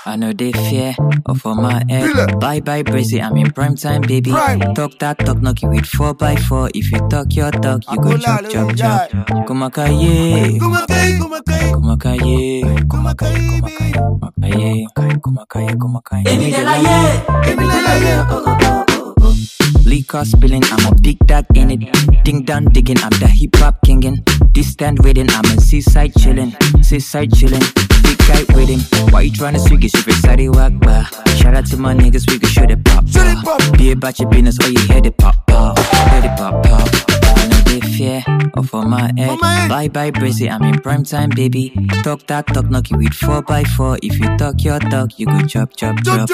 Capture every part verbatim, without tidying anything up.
I know they fear off of my head. Bye bye brazy, I'm in prime time, baby. Prime. Talk that talk, knock you with four by four. If you talk your talk, you go chop chop chop. Kumakaye, kumakaye, kumakaye, kumakaye, kumakaye, kumakaye, kumakaye, kumakaye. Emi de la ye, emi de la ye, oh oh oh oh. Liquor spilling, I'm a big dog in it. Ding dong digging, I'm the hip hop kingin'. Distant reading, I'm a seaside chillin', seaside chillin'. Big guy with him. Why you tryna swig it? Super excited, walk by. Shout out to my niggas, we can shoot it pop. pop. Be about your business, or you hear it pop pop. Hear it pop pop. I know they fear off of my head. Bye bye brazy, I'm in prime time, baby. Talk that talk, knock you with four by four. If you talk your talk, you go chop chop chop.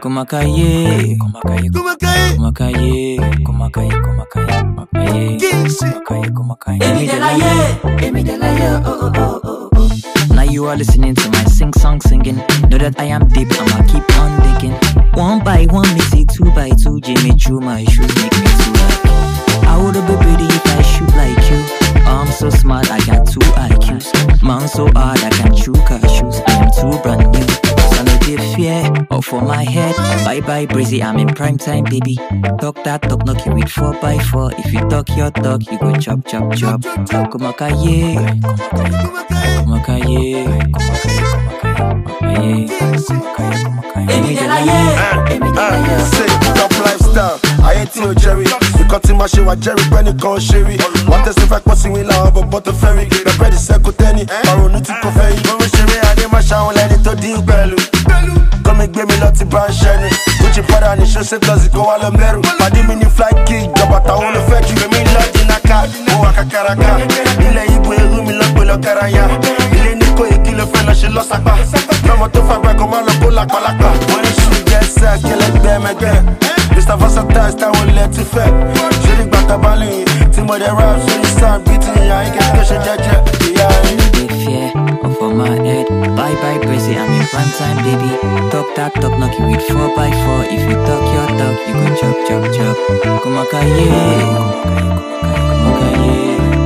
Kumakaye, kumakaye, kumakaye, kumakaye, kumakaye, kumakaye, kumakaye, kumakaye. Emi de la ye, emi de la ye, oh oh oh oh. Now you are listening to my sing song singing. Know that I am deep, I'ma keep on digging. One by one, me see two by two. Jimmy Choo, my shoes make me too happy. I would've been pretty if I shoot like you. I'm so smart, I got two I Qs. Man so hard, I can chew cashews. I am too brand new, so no deep fear off for my head. Bye bye brazy, I'm in prime time, baby. Talk that talk, knock you with four by four. If you talk your talk, you go chop chop chop. Kumakaye, kumakaye, kumakaye, kumakaye, kumakaye, kumakaye. Emi de la ye, emi de la ye. Say, top lifestyle. I ain't no Jerry. You cut in my shit with Jerry Penny con Sherry. What is the fact passing with love about the ferry? The bread is second tenny. Baron to coffee. When we share I did my shower, let it to deal bellu. Come and give me lots of brown shiny. Gucci para and show say cause it go all a meru. Paddy mini flight key, job at a whole effect. You me lodge in a car. Go a kakaraka. Ile Igwe Rumi Lopo Karaya. Ile Niko Ikilo Fella, she lost a car. Come to fabric, come on, Lopo Palaka. When she gets set, kill it them again. Mister Versatile, I won't let it fail. She look back at Bali. Timo the rap, so you start beating. I ain't get special judge. Big fear off of my head. Bye bye brazy, I'm in prime time, baby. Talk that talk, knock you with four by four. If you talk your talk, you go chop chop chop. Kumakaye, kumakaye, kumakaye, kumakaye.